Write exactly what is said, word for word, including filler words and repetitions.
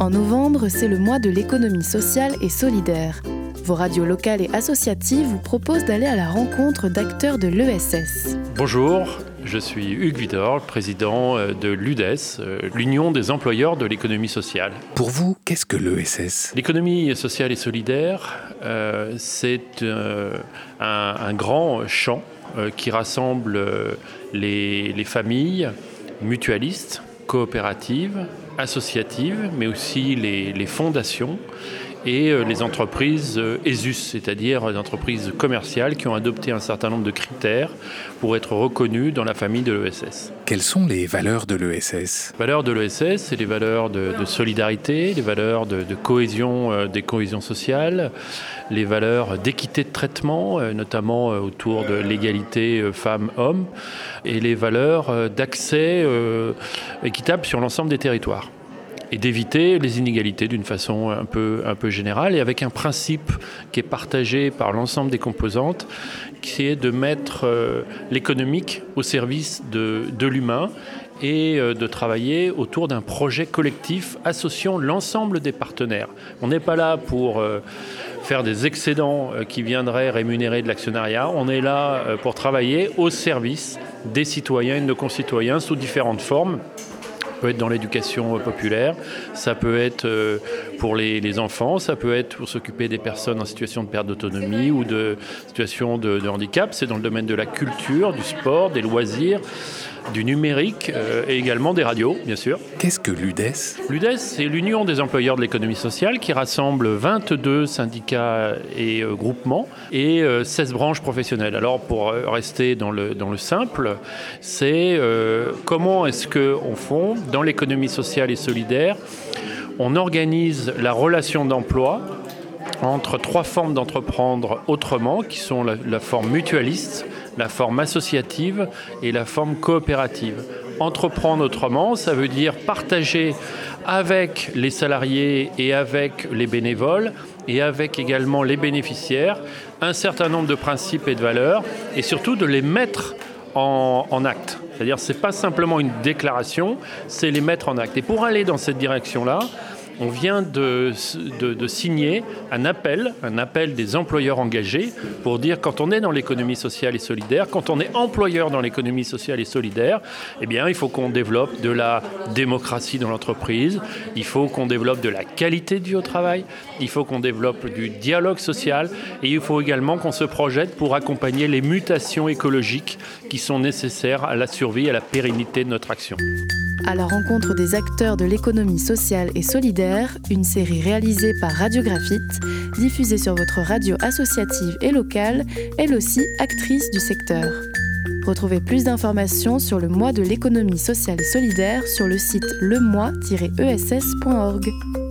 En novembre, c'est le mois de l'économie sociale et solidaire. Vos radios locales et associatives vous proposent d'aller à la rencontre d'acteurs de l'E S S. Bonjour, je suis Hugues Vidor, président de l'U D E S, l'Union des employeurs de l'économie sociale. Pour vous, qu'est-ce que l'E S S ? L'économie sociale et solidaire, euh, c'est euh, un, un grand champ euh, qui rassemble les, les familles mutualistes, coopératives, associatives, mais aussi les, les fondations et les entreprises E S U S, c'est-à-dire les entreprises commerciales qui ont adopté un certain nombre de critères pour être reconnues dans la famille de l'E S S. Quelles sont les valeurs de l'E S S ? Les valeurs de l'E S S, c'est les valeurs de, de solidarité, les valeurs de, de cohésion, euh, des cohésions sociales, les valeurs d'équité de traitement, euh, notamment euh, autour de l'égalité euh, femmes-hommes, et les valeurs euh, d'accès euh, équitable sur l'ensemble des territoires. Et d'éviter les inégalités d'une façon un peu, un peu générale et avec un principe qui est partagé par l'ensemble des composantes, qui est de mettre euh, l'économique au service de, de l'humain et euh, de travailler autour d'un projet collectif associant l'ensemble des partenaires. On n'est pas là pour euh, faire des excédents euh, qui viendraient rémunérer de l'actionnariat, on est là euh, pour travailler au service des citoyens et de nos concitoyens sous différentes formes. Ça peut être dans l'éducation populaire, ça peut être pour les, les enfants, ça peut être pour s'occuper des personnes en situation de perte d'autonomie ou de situation de, de handicap. C'est dans le domaine de la culture, du sport, des loisirs, du numérique euh, et également des radios, bien sûr. Qu'est-ce que l'U D E S ? L'U D E S, c'est l'Union des employeurs de l'économie sociale qui rassemble vingt-deux syndicats et euh, groupements et euh, seize branches professionnelles. Alors, pour euh, rester dans le, dans le simple, c'est euh, comment est-ce qu'on fait dans l'économie sociale et solidaire, on organise la relation d'emploi entre trois formes d'entreprendre autrement, qui sont la, la forme mutualiste, la forme associative et la forme coopérative. Entreprendre autrement, ça veut dire partager avec les salariés et avec les bénévoles et avec également les bénéficiaires un certain nombre de principes et de valeurs et surtout de les mettre en, en acte. C'est-à-dire que ce n'est pas simplement une déclaration, c'est les mettre en acte. Et pour aller dans cette direction-là, on vient de, de, de signer un appel, un appel des employeurs engagés pour dire quand on est dans l'économie sociale et solidaire, quand on est employeur dans l'économie sociale et solidaire, eh bien, il faut qu'on développe de la démocratie dans l'entreprise, il faut qu'on développe de la qualité de vie au travail, il faut qu'on développe du dialogue social et il faut également qu'on se projette pour accompagner les mutations écologiques qui sont nécessaires à la survie et à la pérennité de notre action. À la rencontre des acteurs de l'économie sociale et solidaire, une série réalisée par Radio Graphite, diffusée sur votre radio associative et locale, elle aussi actrice du secteur. Retrouvez plus d'informations sur le mois de l'économie sociale et solidaire sur le site le mois tiret e s s point org.